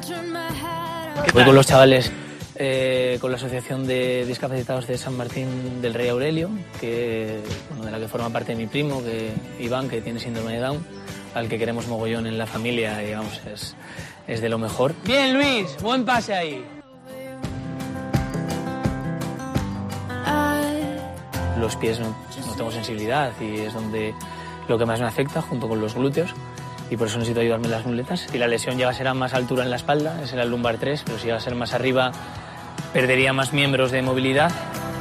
Voy con los chavales, con la Asociación de Discapacitados de San Martín del Rey Aurelio, de la que forma parte mi primo, Iván, que tiene síndrome de Down, al que queremos mogollón en la familia, y vamos, es de lo mejor. Bien, Luis, buen pase ahí. Los pies no tengo sensibilidad y es donde lo que más me afecta, junto con los glúteos, y por eso necesito ayudarme en las muletas. Si la lesión llega a ser a más altura en la espalda, es en el lumbar 3, pero si llega a ser más arriba, perdería más miembros de movilidad.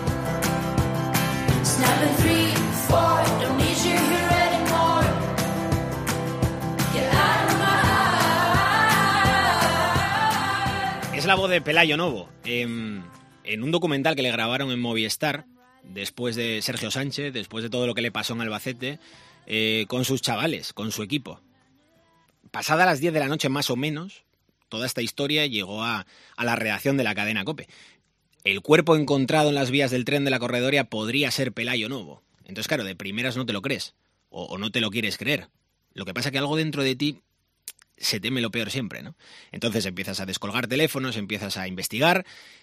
Es la voz de Pelayo Novo, en un documental que le grabaron en Movistar, después de Sergio Sánchez, después de todo lo que le pasó en Albacete, con sus chavales, con su equipo. Pasada las 10 de la noche más o menos, toda esta historia llegó a la redacción de la cadena COPE. El cuerpo encontrado en las vías del tren de la Corredoria podría ser Pelayo Novo. Entonces, claro, de primeras no te lo crees, o no te lo quieres creer. Lo que pasa es que algo dentro de ti se teme lo peor siempre, ¿no? Entonces empiezas a descolgar teléfonos, empiezas a investigar,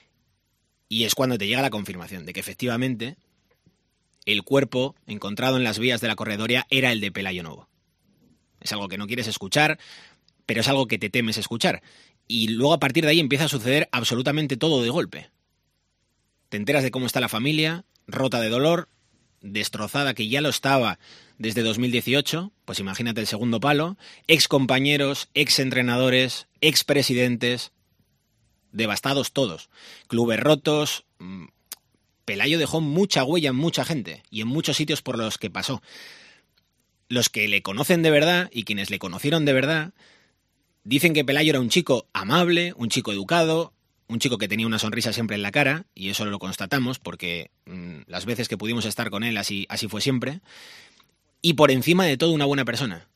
y es cuando te llega la confirmación de que efectivamente el cuerpo encontrado en las vías de la Corredoria era el de Pelayo Novo. Es algo que no quieres escuchar, pero es algo que te temes escuchar. Y luego a partir de ahí empieza a suceder absolutamente todo de golpe. Te enteras de cómo está la familia, rota de dolor, destrozada, que ya lo estaba desde 2018, pues imagínate el segundo palo, excompañeros, exentrenadores, expresidentes, devastados todos, clubes rotos. Pelayo dejó mucha huella en mucha gente y en muchos sitios por los que pasó. Los que le conocen de verdad y quienes le conocieron de verdad dicen que Pelayo era un chico amable, un chico educado, un chico que tenía una sonrisa siempre en la cara, y eso lo constatamos porque las veces que pudimos estar con él así fue siempre, y por encima de todo una buena persona.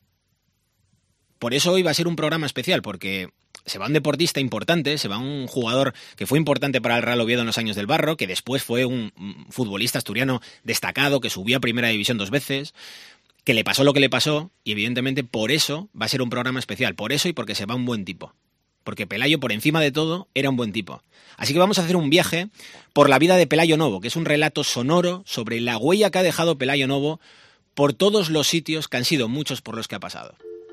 Por eso hoy va a ser un programa especial, porque se va un deportista importante, se va un jugador que fue importante para el Real Oviedo en los años del Barro, que después fue un futbolista asturiano destacado, que subió a Primera División 2 veces, que le pasó lo que le pasó, y evidentemente por eso va a ser un programa especial, por eso y porque se va un buen tipo. Porque Pelayo, por encima de todo, era un buen tipo. Así que vamos a hacer un viaje por la vida de Pelayo Novo, que es un relato sonoro sobre la huella que ha dejado Pelayo Novo por todos los sitios, que han sido muchos por los que ha pasado.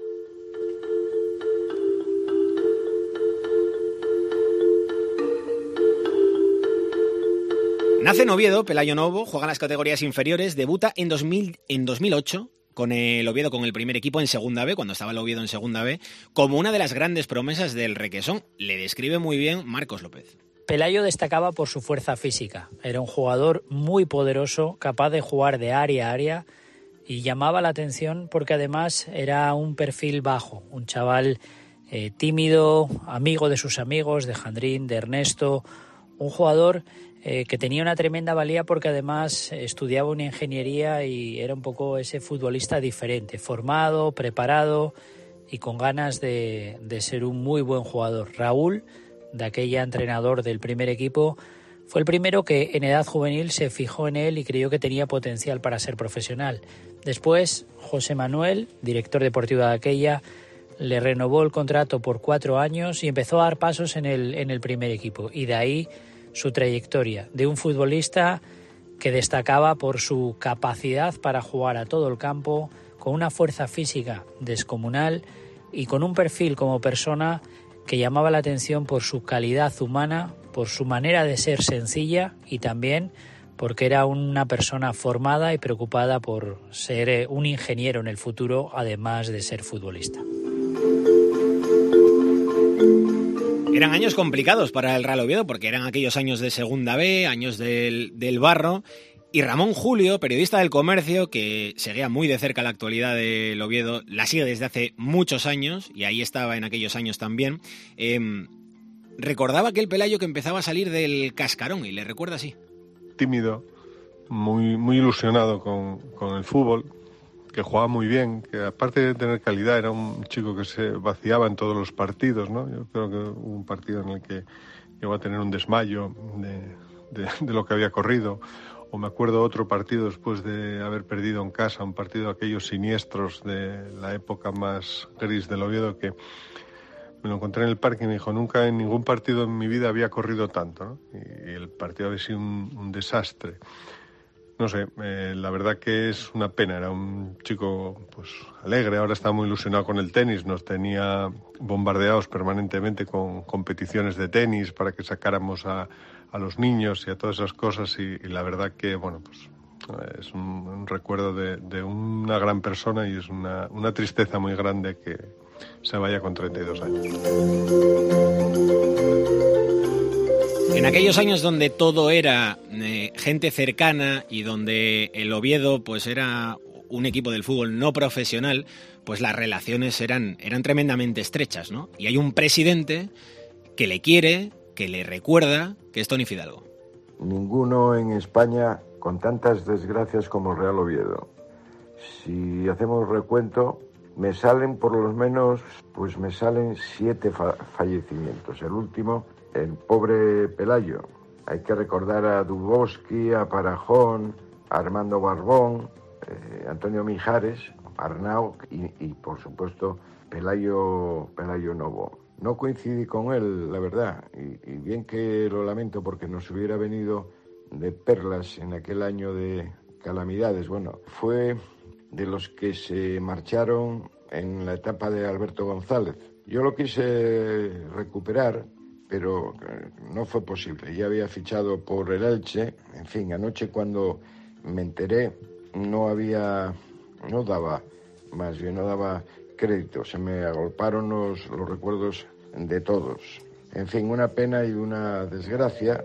Nace en Oviedo, Pelayo Novo, juega en las categorías inferiores, debuta en 2008 con el Oviedo, con el primer equipo en Segunda B, cuando estaba el Oviedo en Segunda B, como una de las grandes promesas del Requesón. Le describe muy bien Marcos López. Pelayo destacaba por su fuerza física. Era un jugador muy poderoso, capaz de jugar de área a área, y llamaba la atención porque además era un perfil bajo, un chaval tímido, amigo de sus amigos, de Jandrín, de Ernesto, un jugador que tenía una tremenda valía porque además estudiaba una ingeniería y era un poco ese futbolista diferente, formado, preparado y con ganas de ser un muy buen jugador. Raúl, de aquella entrenador del primer equipo, fue el primero que en edad juvenil se fijó en él y creyó que tenía potencial para ser profesional. Después, José Manuel, director deportivo de aquella, le renovó el contrato por 4 años y empezó a dar pasos en el primer equipo. Y de ahí su trayectoria de un futbolista que destacaba por su capacidad para jugar a todo el campo, con una fuerza física descomunal y con un perfil como persona que llamaba la atención por su calidad humana, por su manera de ser sencilla y también porque era una persona formada y preocupada por ser un ingeniero en el futuro, además de ser futbolista. Eran años complicados para el Real Oviedo porque eran aquellos años de Segunda B, años del Barro, y Ramón Julio, periodista del Comercio, que seguía muy de cerca la actualidad del Oviedo, la sigue desde hace muchos años, y ahí estaba en aquellos años también, recordaba aquel Pelayo que empezaba a salir del cascarón, y le recuerda así. Tímido, muy ilusionado con el fútbol, que jugaba muy bien, que aparte de tener calidad era un chico que se vaciaba en todos los partidos, ¿no? Yo creo que hubo un partido en el que llegó a tener un desmayo de lo que había corrido, o me acuerdo otro partido después de haber perdido en casa, un partido de aquellos siniestros de la época más gris del Oviedo, que me lo encontré en el parque y me dijo, nunca en ningún partido en mi vida había corrido tanto, ¿no? Y el partido había sido un desastre. No sé, la verdad que es una pena. Era un chico pues alegre, ahora está muy ilusionado con el tenis. Nos tenía bombardeados permanentemente con competiciones de tenis para que sacáramos a los niños y a todas esas cosas. Y la verdad que, bueno, pues es un recuerdo de una gran persona y es una tristeza muy grande que se vaya con 32 años. En aquellos años donde todo era gente cercana y donde el Oviedo pues era un equipo del fútbol no profesional, pues las relaciones eran tremendamente estrechas, ¿no? Y hay un presidente que le quiere, que le recuerda, que es Toni Fidalgo. Ninguno en España con tantas desgracias como el Real Oviedo. Si hacemos recuento, me salen por lo menos, pues me salen 7 fallecimientos. El último, el pobre Pelayo. Hay que recordar a Dubovsky, a Parajón, a Armando Barbón, Antonio Mijares, Arnau y por supuesto Pelayo Novo. No coincidí con él, la verdad, y bien que lo lamento porque nos hubiera venido de perlas en aquel año de calamidades. Bueno, fue de los que se marcharon en la etapa de Alberto González. Yo lo quise recuperar, pero no fue posible. Ya había fichado por el Elche. En fin, anoche cuando me enteré no daba crédito. Se me agolparon los recuerdos de todos. En fin, una pena y una desgracia.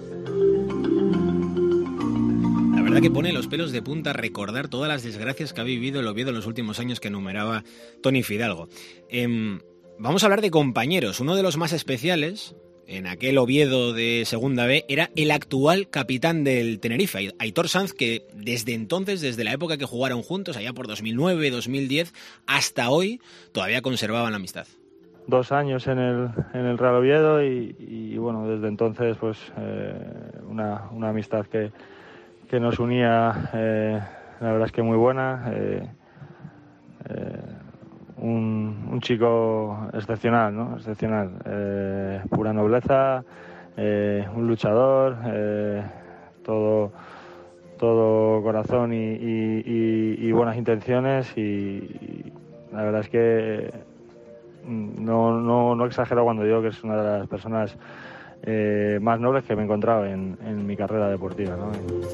La verdad que pone los pelos de punta recordar todas las desgracias que ha vivido el Oviedo en los últimos años que enumeraba Toni Fidalgo. Vamos a hablar de compañeros. Uno de los más especiales en aquel Oviedo de Segunda B era el actual capitán del Tenerife, Aitor Sanz, que desde entonces, desde la época que jugaron juntos, allá por 2009, 2010, hasta hoy, todavía conservaban la amistad. 2 años en el Real Oviedo y bueno, desde entonces pues una amistad que nos unía, la verdad es que muy buena. Un chico excepcional, ¿no? Excepcional, pura nobleza, un luchador, todo corazón y buenas intenciones y la verdad es que no exagero cuando digo que es una de las personas más nobles que me he encontrado en mi carrera deportiva, ¿no?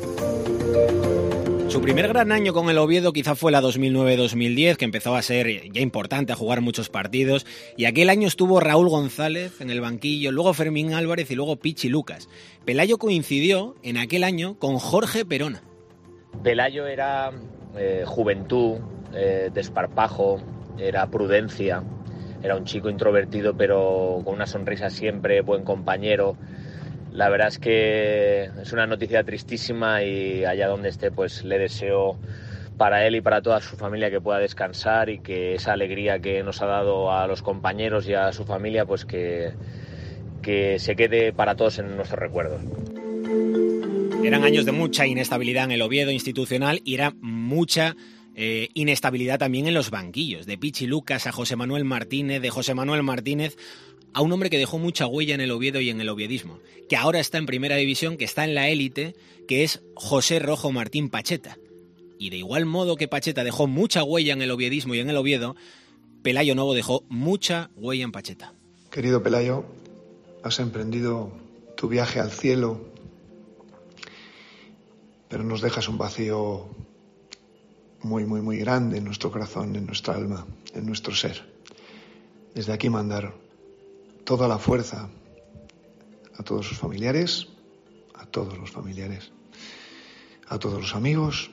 Su primer gran año con el Oviedo quizá fue la 2009-2010, que empezó a ser ya importante, a jugar muchos partidos, y aquel año estuvo Raúl González en el banquillo, luego Fermín Álvarez y luego Pichi Lucas. Pelayo coincidió en aquel año con Jorge Perona. Pelayo era juventud, desparpajo, era prudencia, era un chico introvertido pero con una sonrisa siempre, buen compañero. La verdad es que es una noticia tristísima y allá donde esté pues le deseo para él y para toda su familia que pueda descansar y que esa alegría que nos ha dado a los compañeros y a su familia pues que se quede para todos en nuestros recuerdos. Eran años de mucha inestabilidad en el Oviedo institucional y era mucha inestabilidad también en los banquillos, de Pichi Lucas a José Manuel Martínez, de José Manuel Martínez a un hombre que dejó mucha huella en el Oviedo y en el oviedismo, que ahora está en primera división, que está en la élite, que es José Rojo Martín Pacheta. Y de igual modo que Pacheta dejó mucha huella en el oviedismo y en el Oviedo, Pelayo Novo dejó mucha huella en Pacheta. Querido Pelayo, has emprendido tu viaje al cielo, pero nos dejas un vacío muy, muy, muy grande en nuestro corazón, en nuestra alma, en nuestro ser. Desde aquí mandar toda la fuerza a todos sus familiares, a todos los familiares, a todos los amigos,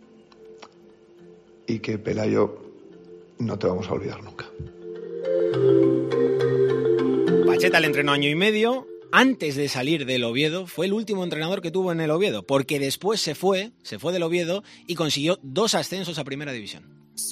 y que Pelayo no te vamos a olvidar nunca. Pacheta le entrenó 1 año y medio. Antes de salir del Oviedo, fue el último entrenador que tuvo en el Oviedo, porque después se fue del Oviedo y consiguió 2 ascensos a Primera División.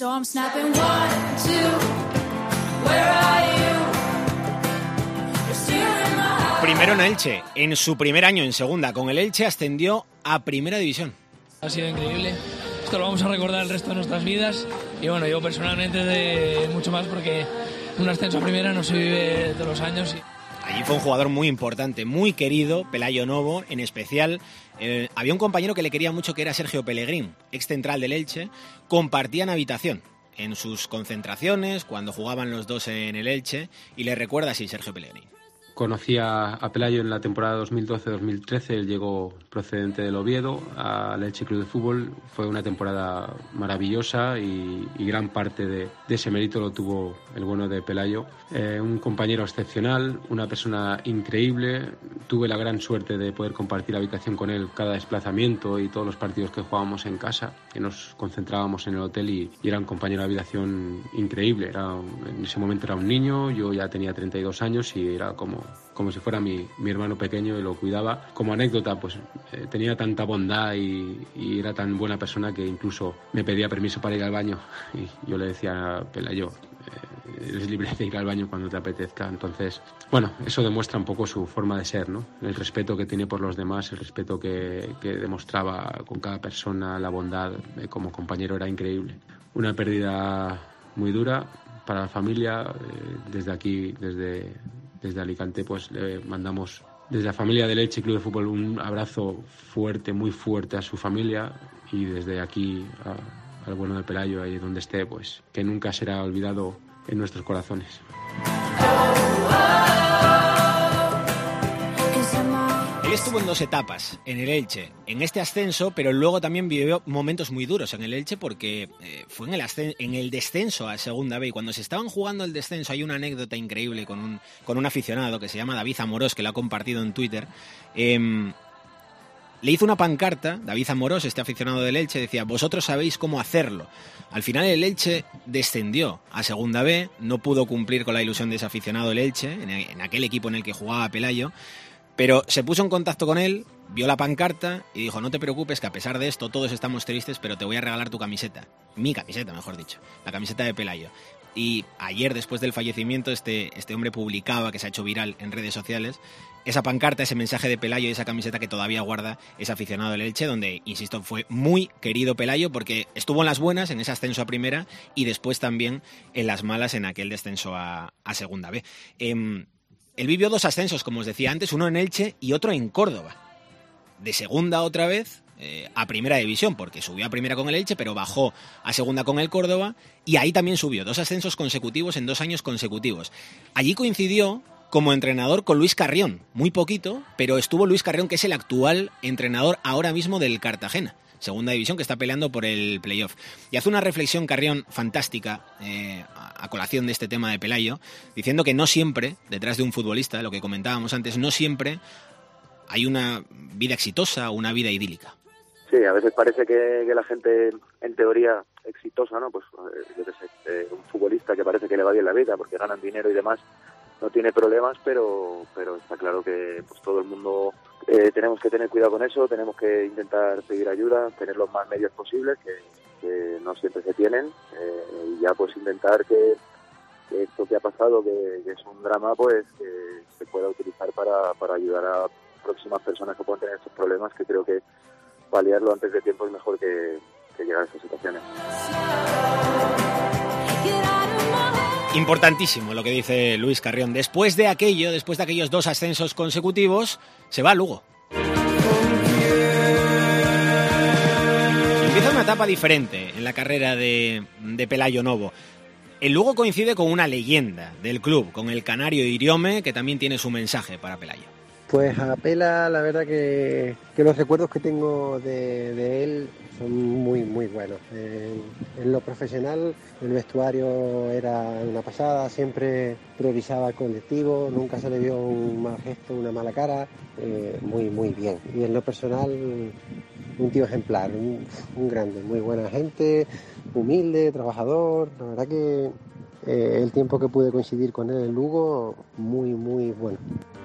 Primero en Elche, en su primer año en Segunda con el Elche ascendió a Primera División. Ha sido increíble, esto lo vamos a recordar el resto de nuestras vidas y bueno, yo personalmente mucho más porque Un ascenso a primera no se vive todos los años. Allí fue un jugador muy importante, muy querido, Pelayo Novo, en especial. Había un compañero que le quería mucho, que era Sergio Pellegrín, ex central del Elche. Compartían habitación en sus concentraciones, cuando jugaban los dos en el Elche, y le recuerda así Sergio Pellegrín. Conocí a Pelayo en la temporada 2012-2013, él llegó procedente del Oviedo al Elche Club de Fútbol. Fue una temporada maravillosa y gran parte de ese mérito lo tuvo el bueno de Pelayo. Un compañero excepcional, una persona increíble. Tuve la gran suerte de poder compartir habitación con él cada desplazamiento y todos los partidos que jugábamos en casa, que nos concentrábamos en el hotel y era un compañero de habitación increíble. En ese momento era un niño, yo ya tenía 32 años y era como si fuera mi hermano pequeño y lo cuidaba. Como anécdota, pues tenía tanta bondad y era tan buena persona que incluso me pedía permiso para ir al baño y yo le decía: Pelayo, eres libre de ir al baño cuando te apetezca. Entonces, bueno, eso demuestra un poco su forma de ser, ¿no? El respeto que tiene por los demás, el respeto que demostraba con cada persona, la bondad como compañero era increíble. Una pérdida muy dura para la familia. Desde aquí, desde Alicante, pues le mandamos desde la familia del Elche Club de Fútbol un abrazo fuerte, muy fuerte a su familia, y desde aquí al bueno de Pelayo, ahí donde esté, pues que nunca será olvidado en nuestros corazones. Él estuvo en dos etapas en el Elche, en este ascenso, pero luego también vivió momentos muy duros en el Elche porque fue en el descenso a Segunda B, y cuando se estaban jugando el descenso hay una anécdota increíble con un aficionado que se llama David Amorós, que lo ha compartido en Twitter. Le hizo una pancarta, David Amorós, este aficionado del Elche, decía: vosotros sabéis cómo hacerlo. Al final el Elche descendió a Segunda B, no pudo cumplir con la ilusión de ese aficionado el Elche, en aquel equipo en el que jugaba Pelayo, pero se puso en contacto con él, vio la pancarta y dijo: no te preocupes, que a pesar de esto todos estamos tristes, pero te voy a regalar tu camiseta. Mi camiseta, mejor dicho, la camiseta de Pelayo. Y ayer, después del fallecimiento, este hombre publicaba, que se ha hecho viral en redes sociales, esa pancarta, ese mensaje de Pelayo y esa camiseta que todavía guarda ese aficionado del Elche, donde, insisto, fue muy querido Pelayo porque estuvo en las buenas, en ese ascenso a primera, y después también en las malas, en aquel descenso a Segunda B. Él vivió dos ascensos, como os decía antes, uno en Elche y otro en Córdoba. De segunda otra vez a primera división, porque subió a primera con el Elche, pero bajó a segunda con el Córdoba, y ahí también subió, dos ascensos consecutivos en 2 años consecutivos. Allí coincidió como entrenador con Luis Carrión, muy poquito, pero estuvo Luis Carrión, que es el actual entrenador ahora mismo del Cartagena, segunda división, que está peleando por el playoff. Y hace una reflexión Carrión fantástica a colación de este tema de Pelayo, diciendo que no siempre, detrás de un futbolista, lo que comentábamos antes, no siempre hay una vida exitosa o una vida idílica. Sí, a veces parece que la gente, en teoría, exitosa, ¿no? Pues yo qué sé, un futbolista que parece que le va bien la vida porque ganan dinero y demás, no tiene problemas, pero está claro que pues todo el mundo tenemos que tener cuidado con eso, tenemos que intentar pedir ayuda, tener los más medios posibles, que no siempre se tienen, y ya pues intentar que esto que ha pasado, que es un drama, pues que se pueda utilizar para ayudar a próximas personas que puedan tener estos problemas, que creo que paliarlo antes de tiempo es mejor que llegar a estas situaciones. Importantísimo lo que dice Luis Carrión. Después de aquellos 2 ascensos consecutivos, se va a Lugo. Empieza una etapa diferente en la carrera de Pelayo Novo. El Lugo coincide con una leyenda del club, con el canario Iriome, que también tiene su mensaje para Pelayo. Pues a Pela, la verdad que los recuerdos que tengo de él son muy, muy buenos. En lo profesional, el vestuario era una pasada, siempre priorizaba al colectivo, nunca se le vio un mal gesto, una mala cara, muy, muy bien. Y en lo personal, un tío ejemplar, un grande, muy buena gente, humilde, trabajador. La verdad que el tiempo que pude coincidir con él en Lugo, muy, muy bueno.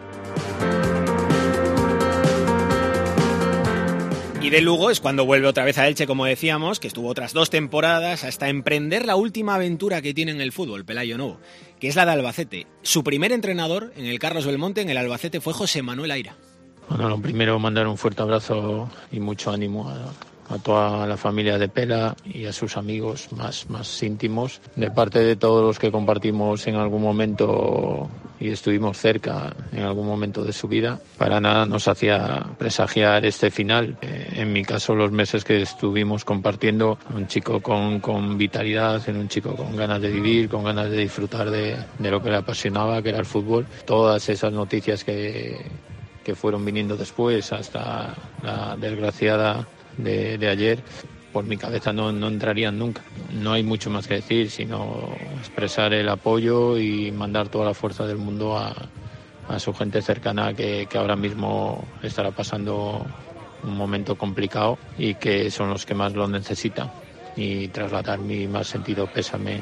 Y de Lugo es cuando vuelve otra vez a Elche, como decíamos, que estuvo otras 2 temporadas hasta emprender la última aventura que tiene en el fútbol, Pelayo Novo, que es la de Albacete. Su primer entrenador en el Carlos Belmonte, en el Albacete, fue José Manuel Aira. Bueno, lo primero, mandar un fuerte abrazo y mucho ánimo a toda la familia de Pela y a sus amigos más íntimos, de parte de todos los que compartimos en algún momento y estuvimos cerca en algún momento de su vida. Para nada nos hacía presagiar este final. En mi caso, los meses que estuvimos compartiendo, un chico con vitalidad, en un chico con ganas de vivir, con ganas de disfrutar de lo que le apasionaba, que era el fútbol. Todas esas noticias que fueron viniendo después, hasta la desgraciada de ayer, por mi cabeza no entrarían nunca. No hay mucho más que decir, sino expresar el apoyo y mandar toda la fuerza del mundo a su gente cercana que ahora mismo estará pasando un momento complicado y que son los que más lo necesitan, y trasladar mi más sentido pésame.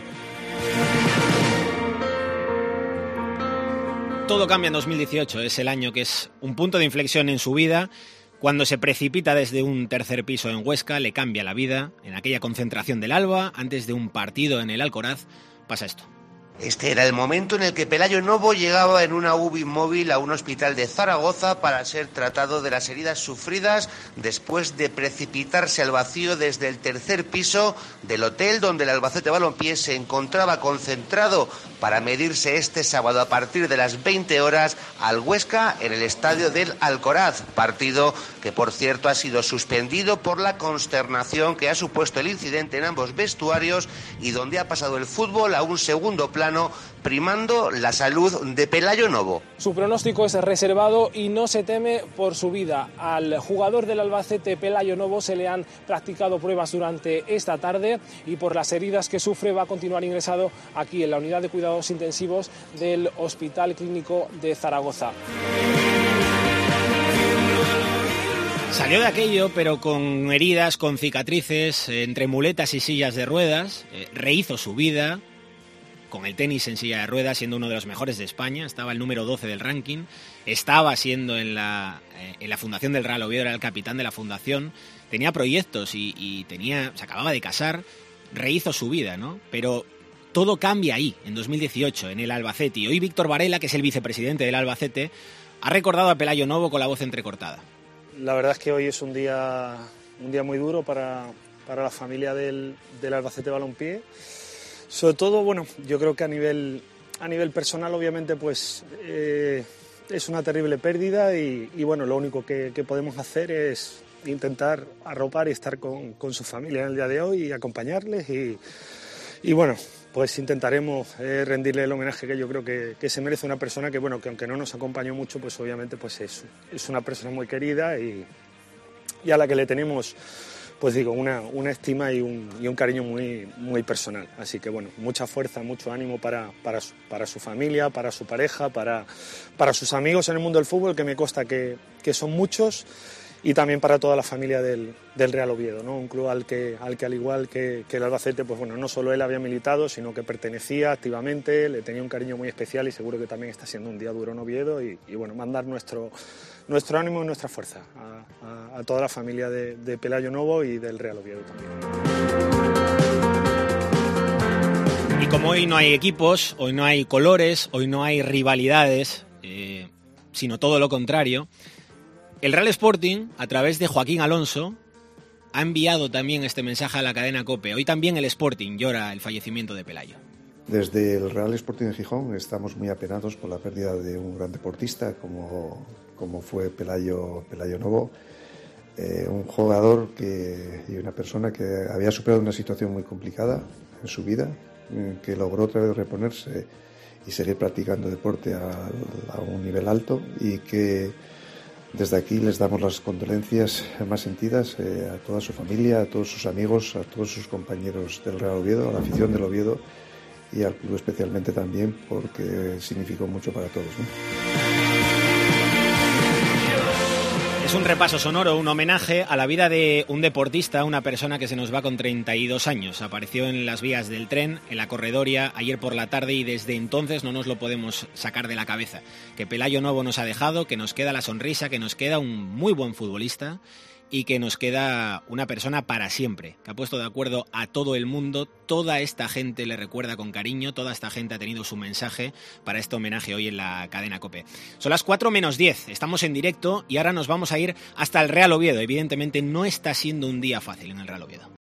Todo cambia en 2018, es el año que es un punto de inflexión en su vida. Cuando se precipita desde un tercer piso en Huesca, le cambia la vida. En aquella concentración del Alba, antes de un partido en el Alcoraz, pasa esto. Este era el momento en el que Pelayo Novo llegaba en una UBI móvil a un hospital de Zaragoza para ser tratado de las heridas sufridas después de precipitarse al vacío desde el tercer piso del hotel donde el Albacete Balompié se encontraba concentrado para medirse este sábado a partir de las 20 horas al Huesca en el estadio del Alcoraz, partido que por cierto ha sido suspendido por la consternación que ha supuesto el incidente en ambos vestuarios y donde ha pasado el fútbol a un segundo plano, primando la salud de Pelayo Novo. Su pronóstico es reservado y no se teme por su vida. Al jugador del Albacete, Pelayo Novo, se le han practicado pruebas durante esta tarde y por las heridas que sufre va a continuar ingresado aquí en la unidad de cuidados intensivos del Hospital Clínico de Zaragoza. Salió de aquello, pero con heridas, con cicatrices, entre muletas y sillas de ruedas. Rehizo su vida con el tenis en silla de ruedas, siendo uno de los mejores de España. Estaba el número 12 del ranking. Estaba siendo en la fundación del Real Oviedo, era el capitán de la fundación. Tenía proyectos y se acababa de casar. Rehizo su vida, ¿no? Pero todo cambia ahí, en 2018, en el Albacete. Y hoy Víctor Varela, que es el vicepresidente del Albacete, ha recordado a Pelayo Novo con la voz entrecortada. La verdad es que hoy es un día muy duro para la familia del Albacete Balompié. Sobre todo, bueno, yo creo que a nivel personal, obviamente, pues es una terrible pérdida y bueno, lo único que podemos hacer es intentar arropar y estar con su familia en el día de hoy y acompañarles y bueno, pues intentaremos rendirle el homenaje que yo creo que se merece una persona que, bueno, que aunque no nos acompañó mucho, pues obviamente pues es una persona muy querida y a la que le tenemos, pues digo, una estima y un cariño muy personal. Así que bueno, mucha fuerza, mucho ánimo para su familia, para su pareja, para sus amigos en el mundo del fútbol, que me consta que son muchos, y también para toda la familia del Real Oviedo, ¿no? Un club al que al igual que el Albacete, pues bueno, no solo él había militado, sino que pertenecía activamente, le tenía un cariño muy especial y seguro que también está siendo un día duro en Oviedo y bueno, mandar nuestro ánimo y nuestra fuerza a toda la familia de Pelayo Novo y del Real Oviedo también. Y como hoy no hay equipos, hoy no hay colores, hoy no hay rivalidades, sino todo lo contrario, el Real Sporting, a través de Joaquín Alonso, ha enviado también este mensaje a la cadena COPE. Hoy también el Sporting llora el fallecimiento de Pelayo. Desde el Real Sporting de Gijón estamos muy apenados por la pérdida de un gran deportista como fue Pelayo Novo, un jugador y una persona que había superado una situación muy complicada en su vida, que logró otra vez reponerse y seguir practicando deporte a un nivel alto, y que desde aquí les damos las condolencias más sentidas a toda su familia, a todos sus amigos, a todos sus compañeros del Real Oviedo, a la afición del Oviedo y al club especialmente también, porque significó mucho para todos, ¿no? Es un repaso sonoro, un homenaje a la vida de un deportista, una persona que se nos va con 32 años. Apareció en las vías del tren, en la corredoria, ayer por la tarde, y desde entonces no nos lo podemos sacar de la cabeza. Que Pelayo Novo nos ha dejado, que nos queda la sonrisa, que nos queda un muy buen futbolista y que nos queda una persona para siempre, que ha puesto de acuerdo a todo el mundo. Toda esta gente le recuerda con cariño, toda esta gente ha tenido su mensaje para este homenaje hoy en la cadena COPE. Son las 4 menos 10, estamos en directo y ahora nos vamos a ir hasta el Real Oviedo. Evidentemente no está siendo un día fácil en el Real Oviedo.